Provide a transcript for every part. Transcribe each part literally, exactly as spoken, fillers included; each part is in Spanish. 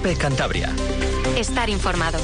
COPE Cantabria. Estar informado.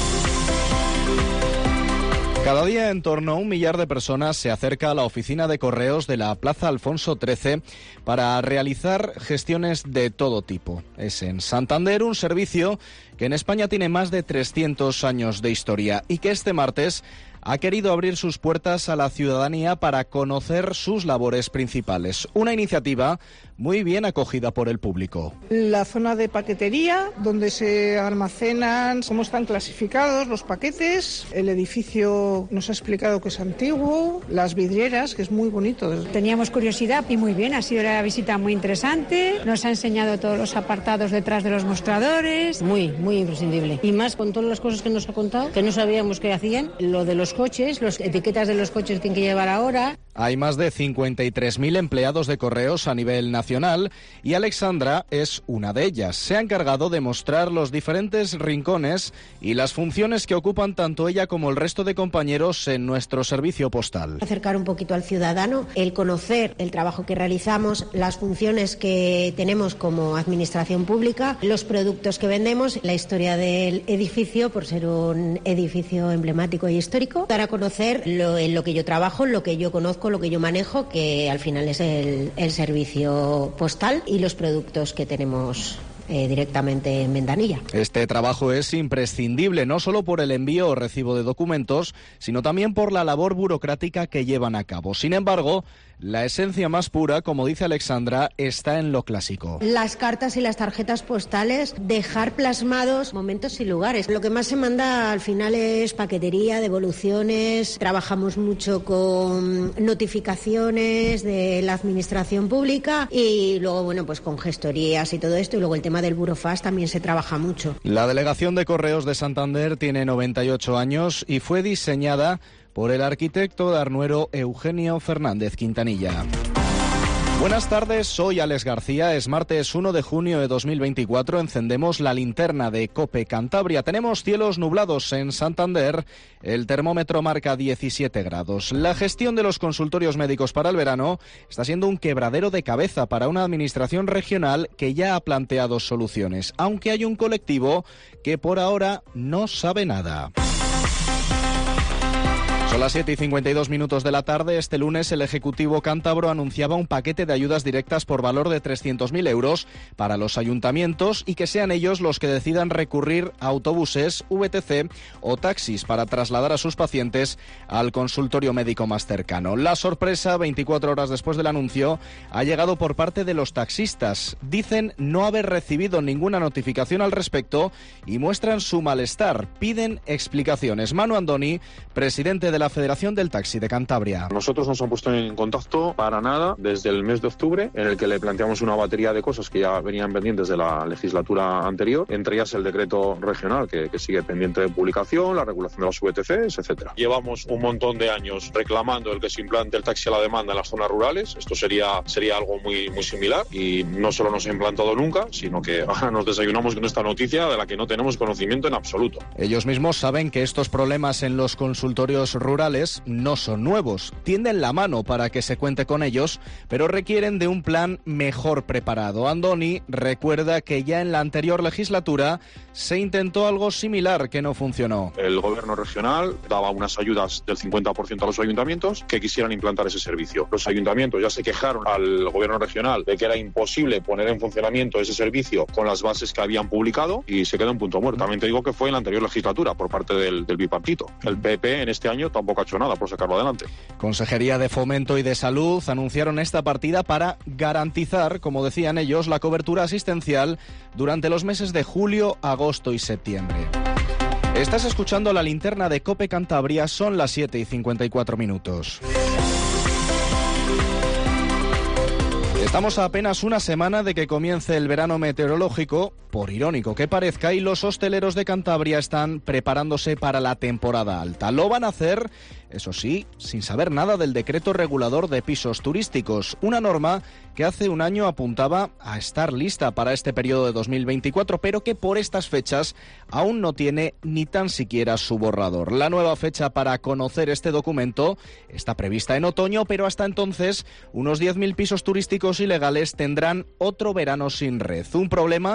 Cada día en torno a un millar de personas se acerca a la oficina de correos de la Plaza Alfonso trece para realizar gestiones de todo tipo. Es en Santander un servicio que en España tiene más de trescientos años de historia y que este martes ha querido abrir sus puertas a la ciudadanía para conocer sus labores principales. Una iniciativa muy bien acogida por el público. La zona de paquetería, donde se almacenan, cómo están clasificados los paquetes. El edificio nos ha explicado que es antiguo, las vidrieras, que es muy bonito. Teníamos curiosidad y muy bien, ha sido la visita muy interesante. Nos ha enseñado todos los apartados detrás de los mostradores. Muy, muy imprescindible. Y más con todas las cosas que nos ha contado, que no sabíamos qué hacían. Lo de los coches, las etiquetas de los coches que tienen que llevar ahora. Hay más de cincuenta y tres mil empleados de correos a nivel nacional y Alexandra es una de ellas. Se ha encargado de mostrar los diferentes rincones y las funciones que ocupan tanto ella como el resto de compañeros en nuestro servicio postal. Acercar un poquito al ciudadano, el conocer el trabajo que realizamos, las funciones que tenemos como administración pública, los productos que vendemos, la historia del edificio, por ser un edificio emblemático y histórico, dar a conocer lo, en lo que yo trabajo, lo que yo conozco, lo que yo manejo, que al final es el, el servicio postal y los productos que tenemos Eh, directamente en ventanilla. Este trabajo es imprescindible no solo por el envío o recibo de documentos, sino también por la labor burocrática que llevan a cabo. Sin embargo, la esencia más pura, como dice Alexandra, está en lo clásico. Las cartas y las tarjetas postales, dejar plasmados momentos y lugares. Lo que más se manda al final es paquetería, devoluciones, trabajamos mucho con notificaciones de la administración pública y luego, bueno, pues con gestorías y todo esto, y luego el tema del Burofax también se trabaja mucho. La Delegación de Correos de Santander tiene noventa y ocho años y fue diseñada por el arquitecto de Arnuero Eugenio Fernández Quintanilla. Buenas tardes, soy Alex García, es martes uno de junio de dos mil veinticuatro, encendemos la linterna de COPE Cantabria. Tenemos cielos nublados en Santander, el termómetro marca diecisiete grados. La gestión de los consultorios médicos para el verano está siendo un quebradero de cabeza para una administración regional que ya ha planteado soluciones, aunque hay un colectivo que por ahora no sabe nada. Son las siete y cincuenta y dos minutos de la tarde. Este lunes el Ejecutivo cántabro anunciaba un paquete de ayudas directas por valor de trescientos mil euros para los ayuntamientos y que sean ellos los que decidan recurrir a autobuses, V T C o taxis para trasladar a sus pacientes al consultorio médico más cercano. La sorpresa, veinticuatro horas después del anuncio, ha llegado por parte de los taxistas. Dicen no haber recibido ninguna notificación al respecto y muestran su malestar. Piden explicaciones. Manu Andoni, presidente de la Federación del Taxi de Cantabria. Nosotros nos han puesto en contacto para nada desde el mes de octubre, en el que le planteamos una batería de cosas que ya venían pendientes de la legislatura anterior, entre ellas el decreto regional que, que sigue pendiente de publicación, la regulación de las V T Cs, etcétera. Llevamos un montón de años reclamando el que se implante el taxi a la demanda en las zonas rurales. Esto sería, sería algo muy, muy similar y no solo no se ha implantado nunca, sino que ahora nos desayunamos con esta noticia de la que no tenemos conocimiento en absoluto. Ellos mismos saben que estos problemas en los consultorios rurales no son nuevos, tienden la mano para que se cuente con ellos, pero requieren de un plan mejor preparado. Andoni recuerda que ya en la anterior legislatura se intentó algo similar que no funcionó. El gobierno regional daba unas ayudas del cincuenta por ciento a los ayuntamientos que quisieran implantar ese servicio. Los ayuntamientos ya se quejaron al gobierno regional de que era imposible poner en funcionamiento ese servicio con las bases que habían publicado y se quedó en punto muerto. También te digo que fue en la anterior legislatura por parte del, del bipartito. El P P en este año tampoco ha hecho nada por sacarlo adelante. Consejería de Fomento y de Salud anunciaron esta partida para garantizar, como decían ellos, la cobertura asistencial durante los meses de julio, agosto y septiembre. Estás escuchando la linterna de COPE Cantabria, son las siete y cincuenta y cuatro minutos. Estamos a apenas una semana de que comience el verano meteorológico, por irónico que parezca, y los hosteleros de Cantabria están preparándose para la temporada alta. Lo van a hacer, eso sí, sin saber nada del decreto regulador de pisos turísticos, una norma que hace un año apuntaba a estar lista para este periodo de dos mil veinticuatro, pero que por estas fechas aún no tiene ni tan siquiera su borrador. La nueva fecha para conocer este documento está prevista en otoño, pero hasta entonces unos diez mil pisos turísticos ilegales tendrán otro verano sin red. Un problema que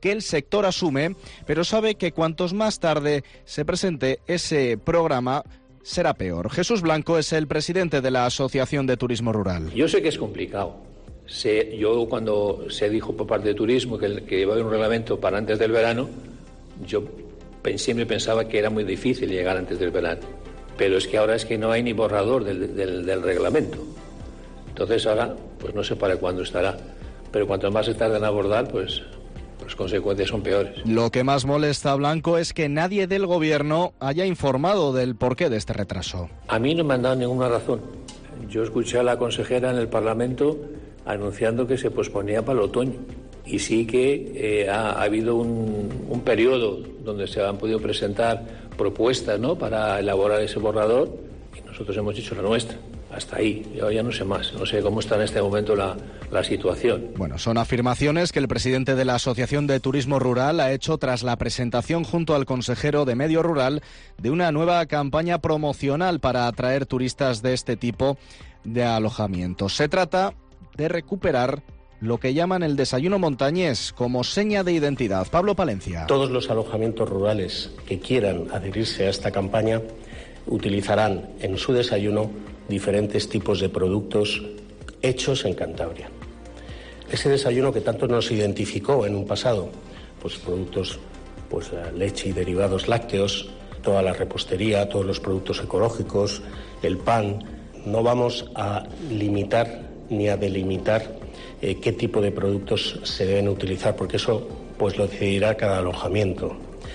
que el sector asume, pero sabe que cuantos más tarde se presente ese programa, será peor. Jesús Blanco es el presidente de la Asociación de Turismo Rural. Yo sé que es complicado. Sé, yo cuando se dijo por parte de Turismo que, que iba a haber un reglamento para antes del verano, yo siempre pensaba que era muy difícil llegar antes del verano. Pero es que ahora es que no hay ni borrador del, del, del reglamento. Entonces ahora, pues no sé para cuándo estará. Pero cuanto más se tarda en abordar, pues las consecuencias son peores. Lo que más molesta a Blanco es que nadie del Gobierno haya informado del porqué de este retraso. A mí no me han dado ninguna razón. Yo escuché a la consejera en el Parlamento anunciando que se posponía para el otoño. Y sí que eh, ha, ha habido un, un periodo donde se han podido presentar propuestas, ¿no?, para elaborar ese borrador, y nosotros hemos hecho la nuestra. Hasta ahí, yo ya no sé más, no sé cómo está en este momento la, la situación. Bueno, son afirmaciones que el presidente de la Asociación de Turismo Rural ha hecho tras la presentación junto al consejero de Medio Rural de una nueva campaña promocional para atraer turistas de este tipo de alojamientos. Se trata de recuperar lo que llaman el desayuno montañés como seña de identidad. Pablo Palencia. Todos los alojamientos rurales que quieran adherirse a esta campaña utilizarán en su desayuno diferentes tipos de productos hechos en Cantabria. Ese desayuno que tanto nos identificó en un pasado, pues productos, pues leche y derivados lácteos, toda la repostería, todos los productos ecológicos, el pan. No vamos a limitar ni a delimitar eh, qué tipo de productos se deben utilizar, porque eso pues lo decidirá cada alojamiento.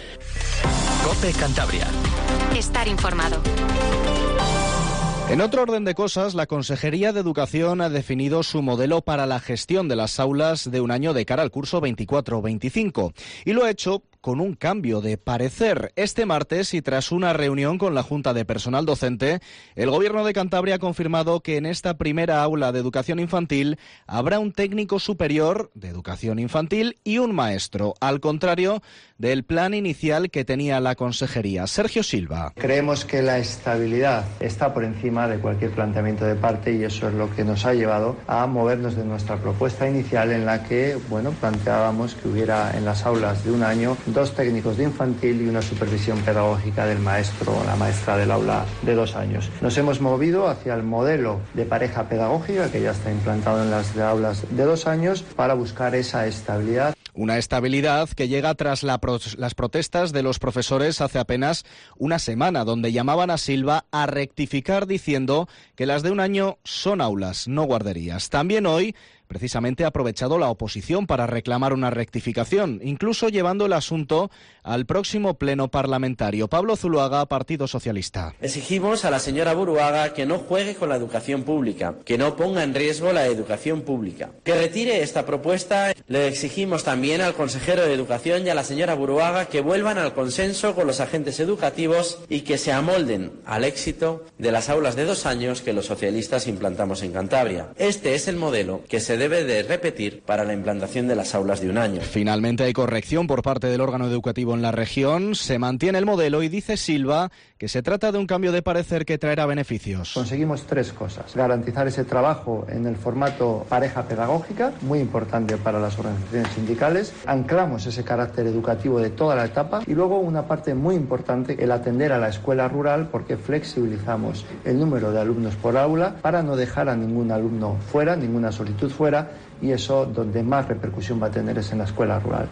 COPE Cantabria. Estar informado. En otro orden de cosas, la Consejería de Educación ha definido su modelo para la gestión de las aulas de un año de cara al curso veinticuatro veinticinco y lo ha hecho con un cambio de parecer. Este martes, y tras una reunión con la Junta de Personal Docente, el Gobierno de Cantabria ha confirmado que en esta primera aula de educación infantil habrá un técnico superior de educación infantil y un maestro, al contrario del plan inicial que tenía la Consejería. Sergio Silva. Creemos que la estabilidad está por encima de cualquier planteamiento de parte y eso es lo que nos ha llevado a movernos de nuestra propuesta inicial, en la que, bueno, planteábamos que hubiera en las aulas de un año dos técnicos de infantil y una supervisión pedagógica del maestro o la maestra del aula de dos años. Nos hemos movido hacia el modelo de pareja pedagógica que ya está implantado en las aulas de dos años para buscar esa estabilidad. Una estabilidad que llega tras la pro- las protestas de los profesores hace apenas una semana, donde llamaban a Silva a rectificar diciendo que las de un año son aulas, no guarderías. También hoy, precisamente, ha aprovechado la oposición para reclamar una rectificación, incluso llevando el asunto al próximo pleno parlamentario. Pablo Zuluaga, Partido Socialista. Exigimos a la señora Buruaga que no juegue con la educación pública, que no ponga en riesgo la educación pública, que retire esta propuesta. Le exigimos también al consejero de Educación y a la señora Buruaga que vuelvan al consenso con los agentes educativos y que se amolden al éxito de las aulas de dos años que los socialistas implantamos en Cantabria. Este es el modelo que se debe de repetir para la implantación de las aulas de un año. Finalmente hay corrección por parte del órgano educativo en la región. Se mantiene el modelo y dice Silva que se trata de un cambio de parecer que traerá beneficios. Conseguimos tres cosas. Garantizar ese trabajo en el formato pareja pedagógica, muy importante para las organizaciones sindicales. Anclamos ese carácter educativo de toda la etapa. Y luego una parte muy importante, el atender a la escuela rural, porque flexibilizamos el número de alumnos por aula para no dejar a ningún alumno fuera, ninguna solicitud fuera, y eso donde más repercusión va a tener es en la escuela rural.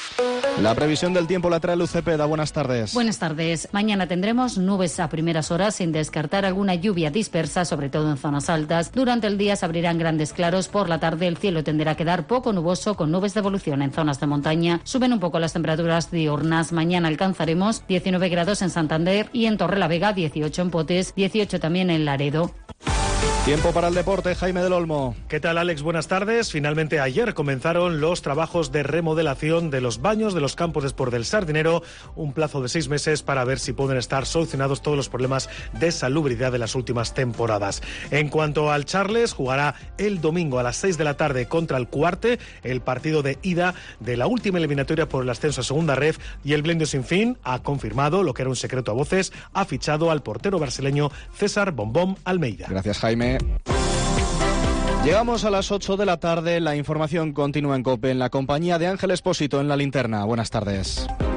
La previsión del tiempo la trae Luz Cepeda. Buenas tardes. Buenas tardes. Mañana tendremos nubes a primeras horas sin descartar alguna lluvia dispersa, sobre todo en zonas altas. Durante el día se abrirán grandes claros. Por la tarde el cielo tenderá a quedar poco nuboso con nubes de evolución en zonas de montaña. Suben un poco las temperaturas diurnas. Mañana alcanzaremos diecinueve grados en Santander y en Torrelavega, dieciocho en Potes, dieciocho también en Laredo. Tiempo para el deporte, Jaime del Olmo. ¿Qué tal, Alex? Buenas tardes. Finalmente ayer comenzaron los trabajos de remodelación de los baños de los campos de Sport del Sardinero, un plazo de seis meses para ver si pueden estar solucionados todos los problemas de salubridad de las últimas temporadas. En cuanto al Charles, jugará el domingo a las seis de la tarde contra el Cuarte, el partido de ida de la última eliminatoria por el ascenso a Segunda Ref, y el Blendo Sin Fin ha confirmado, lo que era un secreto a voces, ha fichado al portero brasileño César Bombón Almeida. Gracias, Jaime. Llegamos a las ocho de la tarde, la información continúa en COPE en la compañía de Ángel Expósito en La Linterna. Buenas tardes.